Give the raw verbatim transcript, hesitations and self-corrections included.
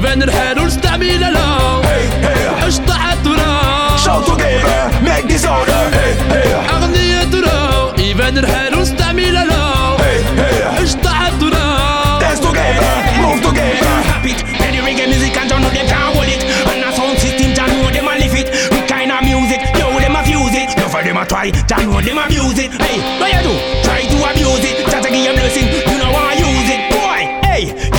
يبان الحال ونستعمل لا. قشطة عالتراب Shout together, make disorder. أغنية تراب يبان الحال ونستعمل لا. قشطة عالتراب Dance together, move together. Habit, play the reggae music and don't know them can't hold it. And a sound system, Jah know them a live it. What kind of music, yo them a fuse it. No for them a try, Jah know them abuse it. Hey, what you do? Try to abuse it. Jah give you blessing, you know wanna use it. Boy, hey,